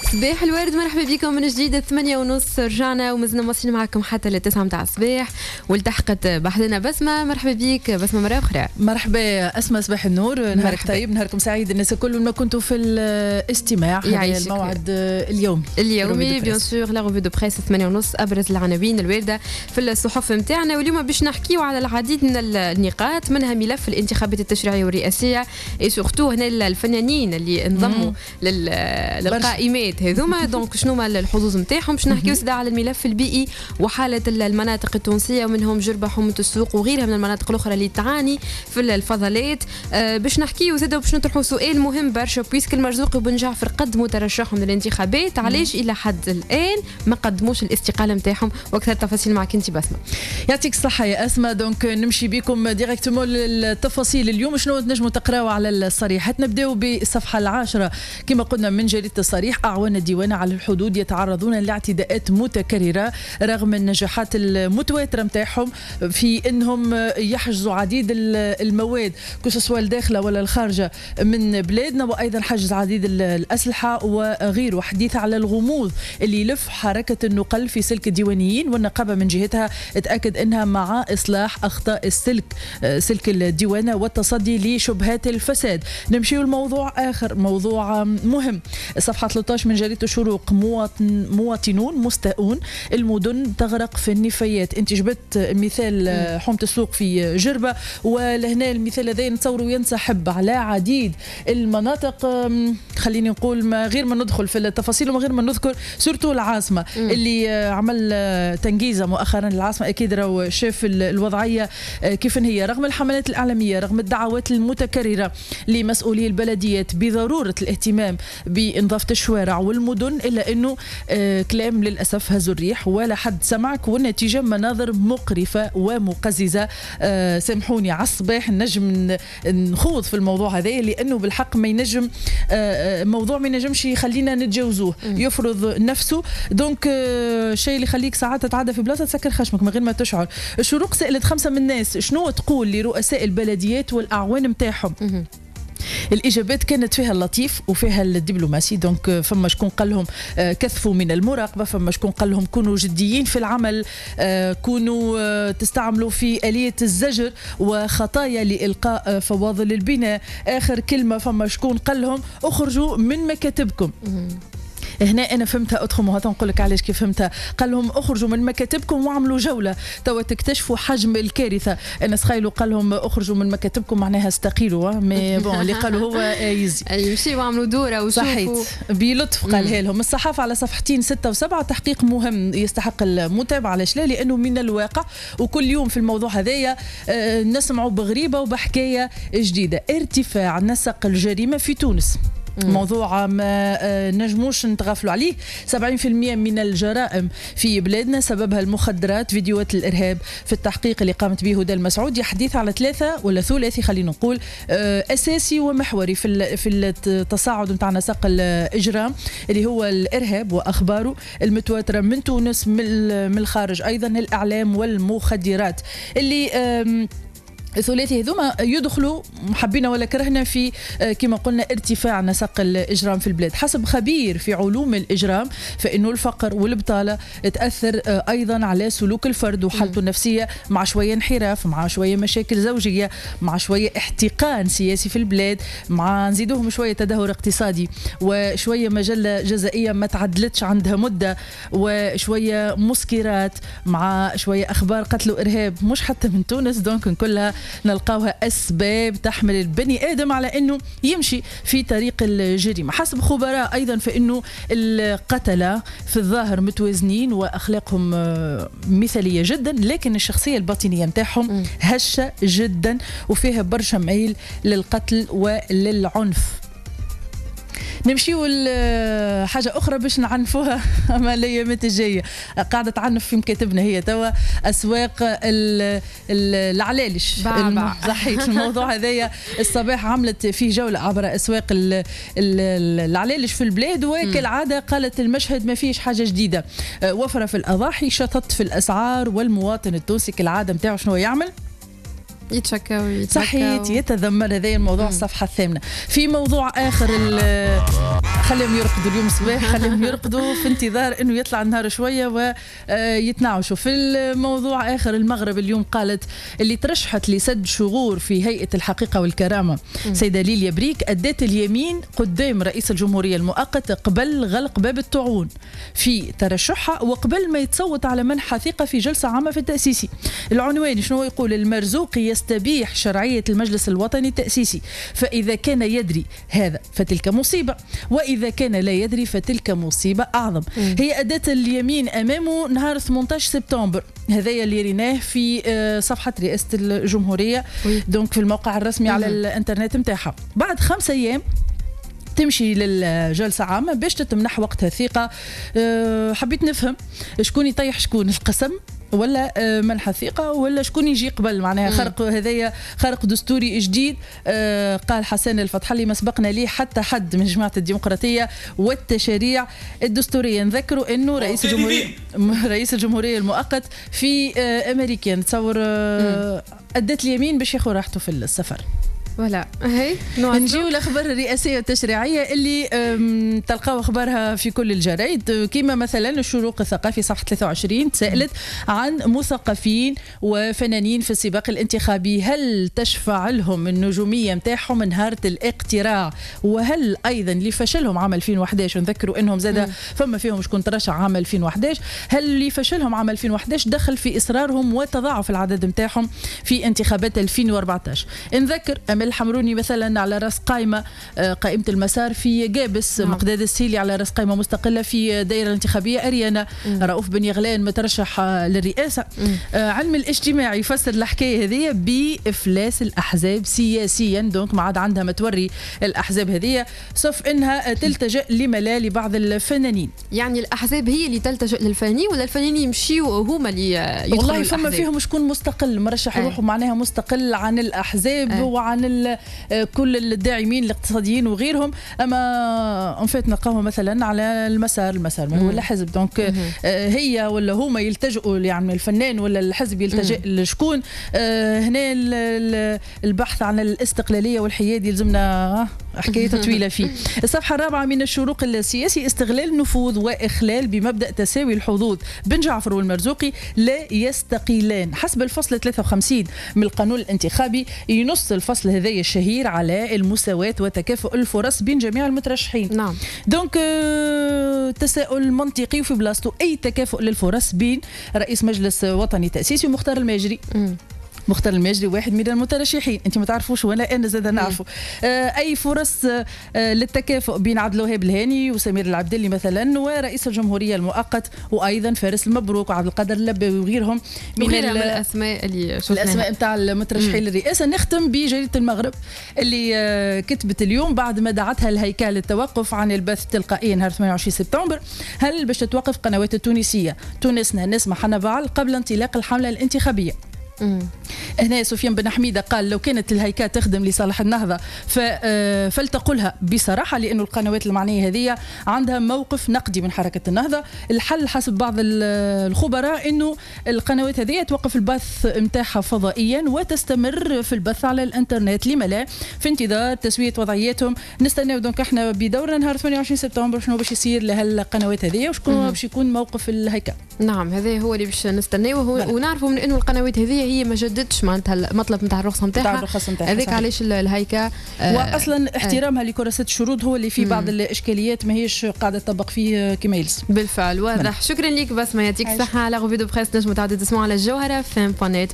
صباح الورد، مرحبا بكم من جديد. 8:30 رجعنا ومازلنا مواصلين معكم حتى ل 9 متاع الصباح، والتحقت بحثنا بسمة. مرحبا بك بسمة مرة أخرى. مرحبا أسماء، صباح النور، نهارك طيب، نهاركم سعيد الناس الكل ما كنتوا في الاستماع. هذا الموعد اليومي بيان سور لا ريفيو دو بريس 8:30، أبرز العناوين الواردة في الصحف نتاعنا. واليوم باش نحكيو على العديد من النقاط، منها ملف الانتخابات التشريعية والرئاسية، اي سورتو هنا الفنانين اللي انضموا للقائمات هذوما. دونك شنو ما الحظوظ نتاعهم. باش نحكيو سدا على الملف البيئي وحالة المناطق التونسية، ومنهم جربة، حومة السوق وغيرها من المناطق الأخرى اللي تعاني في الفضلات. باش نحكيو زادا وباش نطرحوا سؤال مهم برشا، بويسك المرزوق وبن جعفر قدموا ترشحهم للانتخابات، علاش إلى حد الآن ما قدموش الاستقالة نتاعهم؟ وأكثر تفاصيل معك أنت بسمة. يعطيك الصحة يا أسماء. دونك نمشي بكم ديريكتومون للتفاصيل. اليوم شنو تنجموا تقراوا على الصريح؟ نبداو بالصفحة 10 كما قلنا من جريدة الصريح. أعوان الديوان على الحدود يتعرضون لاعتداءات متكررة رغم النجاحات المتواترة متاعهم في انهم يحجزوا عديد المواد كسوا الداخلة ولا الخارجة من بلادنا، وايضا حجز عديد الاسلحة وغيره. حديث على الغموض اللي يلف حركة النقل في سلك الديوانيين، والنقابة من جهتها تأكد انها مع اصلاح اخطاء سلك الديوانة والتصدي لشبهات الفساد. نمشيو الموضوع اخر، موضوع مهم. صفحة 13 من جريدة الشروق. مواطنون مستاءون، المدن تغرق في النفايات. انت جبت مثال حومة السوق في جربة، ولهنا المثال هذا نتصوروا ينسحب على عديد المناطق. خليني نقول غير ما ندخل في التفاصيل وغير ما نذكر سورتو العاصمة اللي عمل تنجيزة مؤخرا. العاصمة اكيد راهو شاف الوضعية كيف هي، رغم الحملات الإعلامية، رغم الدعوات المتكررة لمسؤولي البلديات بضرورة الاهتمام بنظافة الشوارع والمدن، إلا أنه كلام للأسف هز الريح ولا حد سمعك، والنتيجة مناظر مقرفة ومقززة. سامحوني على الصباح نجم نخوض في الموضوع هذا، لأنه بالحق ما ينجم موضوع ما ينجمش يخلينا نتجاوزوه، يفرض نفسه. دونك الشيء اللي يخليك ساعات تتعدى في بلاصة تسكر خشمك من غير ما تشعر. الشروق سألت 5 من الناس شنو تقول لرؤساء البلديات والأعوان متاعهم. الإجابات كانت فيها اللطيف وفيها الدبلوماسي. دونك فما شكون قال لهم كثفوا من المراقبة، فما شكون قال لهم كونوا جديين في العمل، كونوا تستعملوا في آلية الزجر وخطايا لإلقاء فواضل البناء. آخر كلمة فما شكون قال لهم اخرجوا من مكاتبكم. هنا انا فهمتها ادخل وهذا نقول لك علاش كيف فهمتها. قال لهم اخرجوا من مكاتبكم واعملوا جوله توا تكتشفوا حجم الكارثه. انا تخيلوا قال لهم اخرجوا من مكاتبكم معناها استقيلوا، مي بون اللي قالوا هو يزي يمشي واعملوا دوره وشوفوا بلطف. قالها لهم الصحافه على صفحتين 6 و7. تحقيق مهم يستحق المتابعه. علاش لا؟ لانه من الواقع وكل يوم في الموضوع هذايا نسمعوا بغريبه وبحكايه جديده. ارتفاع نسق الجريمه في تونس، موضوع ما نجموش نتغافلوا عليه. 70% من الجرائم في بلادنا سببها المخدرات. فيديوهات الإرهاب في التحقيق اللي قامت به هدى المسعود يحدث على 3 ولا ثلاثي خلينا نقول أساسي ومحوري في التصاعد نتاع نسق الإجرام، اللي هو الإرهاب وأخباره المتواترة من تونس من الخارج، أيضا الإعلام والمخدرات اللي الثلاثي هذوما يدخلوا حبينا ولا كرهنا في كما قلنا ارتفاع نسق الإجرام في البلاد. حسب خبير في علوم الإجرام فإنه الفقر والبطالة تأثر أيضا على سلوك الفرد وحالته النفسية، مع شوية انحراف، مع شوية مشاكل زوجية، مع شوية احتقان سياسي في البلاد، مع نزيدوهم شوية تدهور اقتصادي، وشوية مجلة جزائية ما تعدلتش عندها مدة، وشوية مسكرات، مع شوية أخبار قتل وإرهاب مش حتى من تونس. دونك كلها نلقاوها أسباب تحمل البني آدم على أنه يمشي في طريق الجريمة. حسب خبراء أيضا فإنه القتلة في الظاهر متوازنين وأخلاقهم مثالية جدا، لكن الشخصية الباطنية متاعهم هشة جدا وفيها برشا ميل للقتل وللعنف. نمشيو حاجة أخرى باش نعنفوها أما الأيامات الجاية. قاعدة تعنف في مكاتبنا هي توا أسواق العلالش. صحيح الموضوع هذايا الصباح عملت فيه جولة عبر أسواق العلالش في البلاد، وكالعادة قالت المشهد ما فيش حاجة جديدة. وفر في الأضاحي، شطط في الأسعار، والمواطن التونسي كالعادة متاعه شنو يعمل؟ يتشكى صحيح يتذمر. هذا الموضوع الصفحة 8. في موضوع آخر خليهم يرقدوا اليوم صباح، خليهم يرقدوا في انتظار انه يطلع النهار شويه ويتنعشوا. في الموضوع اخر، المغرب اليوم قالت اللي ترشحت لسد شغور في هيئه الحقيقه والكرامه سيده ليليا بريك ادت اليمين قدام رئيس الجمهوريه المؤقت قبل غلق باب الطاعون في ترشحها وقبل ما يتصوت على منح ثقه في جلسه عامه في التاسيسي. العنوان شنو يقول؟ المرزوق يستبيح شرعيه المجلس الوطني التاسيسي، فاذا كان يدري هذا فتلك مصيبه، وإذا كان لا يدري فتلك مصيبة أعظم. هي أداة اليمين أمامه نهار 18 سبتمبر، هذايا اللي ريناه في صفحة رئاسة الجمهورية دونك في الموقع الرسمي على الانترنت متاعها. بعد 5 أيام تمشي للجلسة عامة باش تتمنح وقتها الثقة. حبيت نفهم شكون يطيح شكون، القسم ولا منح الثقة ولا شكون يجي قبل؟ معناها خرق، هذايا خرق دستوري جديد. قال حسن الفتحلي ما سبقنا ليه حتى حد من جماعة الديمقراطية والتشريع الدستورية. نذكروا انه رئيس الجمهورية المؤقت في امريكا، نتصور ادت اليمين باش ياخذ راحته في السفر. ولا هي نجيو الاخبار الرئاسيه والتشريعيه اللي تلقاو اخبارها في كل الجرايد، كما مثلا الشروق الثقافي صفحه 23 تسالت عن مثقفين وفنانين في السباق الانتخابي، هل تشفع لهم النجوميه نتاعهم نهار الاقتراع؟ وهل ايضا لفشلهم عام 2011، نذكروا انهم زاد فما فيهم شكون ترشح عام 2011، هل لفشلهم عام 2011 دخل في اصرارهم وتضاعف العدد نتاعهم في انتخابات 2014؟ نذكر الحمروني مثلا على راس قائمه المسار في جابس، مقداد السيلي على راس قائمه مستقله في دائره الانتخابيه اريانا، رؤوف بن يغلان مترشح للرئاسه. علم الاجتماع يفسر الحكايه هذه بافلاس الاحزاب سياسيا، دونك ما عاد عندها ما توري الاحزاب هذه سوف انها تلتجئ لملا لبعض الفنانين. يعني الاحزاب هي اللي تلتجئ للفنانين ولا الفنانين يمشيوا هما اللي يدخلوا؟ والله فما فيهم شكون مستقل مرشح روحه معناها مستقل عن الاحزاب وعن كل الداعمين الاقتصاديين وغيرهم. اما انفيت نلقاهم مثلا على المسار ما هو الحزب، دونك هي ولا هما يلتجئوا، يعني الفنان ولا الحزب يلتجئ لشكون؟ هنا البحث عن الاستقلاليه والحياد يلزمنا حكايه طويله فيه. الصفحه الرابعه من الشروق السياسي، استغلال نفوذ واخلال بمبدا تساوي الحظوظ، بن جعفر والمرزوقي لا يستقيلان. حسب الفصل 53 من القانون الانتخابي ينص الفصل هذا الشهير على المساواة وتكافؤ الفرص بين جميع المترشحين. نعم. دونك تساؤل منطقي وفي بلاصتو، أي تكافؤ للفرص بين رئيس مجلس وطني تأسيسي ومختار الماجري. مختار الماجري واحد من المترشحين، انت ما تعرفوش ولا انا زاد نعرفه. اي فرص للتكافؤ بين عبد الوهاب الهاني وسمير العبدلي مثلا ورئيس الجمهوريه المؤقت، وايضا فارس المبروك وعبد القادر اللباوي وغيرهم من الاسماء اللي شفناها، الاسماء نتاع المترشحين للرئاسه. نختم بجريده المغرب اللي كتبت اليوم بعد ما دعتها الهيكل للتوقف عن البث تلقائيا نهار 28 سبتمبر، هل باش تتوقف قنوات التونسيه تونسنا نسمع حنا بعل قبل انطلاق الحمله الانتخابيه؟ هنا سفيان بن حميدة قال لو كانت الهيكلة تخدم لصالح النهضة فلتقلها بصراحة، لأنه القنوات المعنية هذه عندها موقف نقدي من حركة النهضة. الحل حسب بعض الخبراء أنه القنوات هذه توقف البث متاعها فضائيا وتستمر في البث على الانترنت، لما لا؟ في انتظار تسوية وضعيتهم. نستناو دونك احنا بدورنا نهار 28 سبتمبر شنو باش يصير لهالقنوات هذه وشكون باش يكون موقف الهيكلة. نعم، هذا هو اللي باش نستناوه ونعرفوا من انه القنوات هذه هي ما جددتش معناتها المطلب نتاع الرخصه نتاعها، هذاك علاش الهيكله واصلا احترامها لكراسه الشروط هو اللي فيه بعض الاشكاليات ماهيش قاعده تطبق فيه كما يلزم. بالفعل واضح. شكرا لك بسمه، يعطيك الصحه. على غوفي دو بريس نجموا تعاودوا تسمعوا على الجوهره fm.net.